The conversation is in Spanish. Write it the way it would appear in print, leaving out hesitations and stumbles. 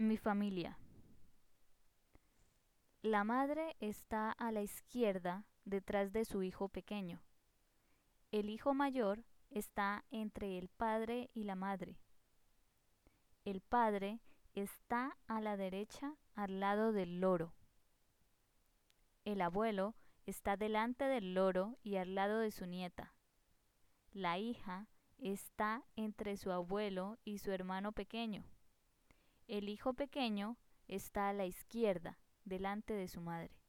Mi familia. La madre está a la izquierda detrás de su hijo pequeño. El hijo mayor está entre el padre y la madre. El padre está a la derecha al lado del loro. El abuelo está delante del loro y al lado de su nieta. La hija está entre su abuelo y su hermano pequeño. El hijo pequeño está a la izquierda, delante de su madre.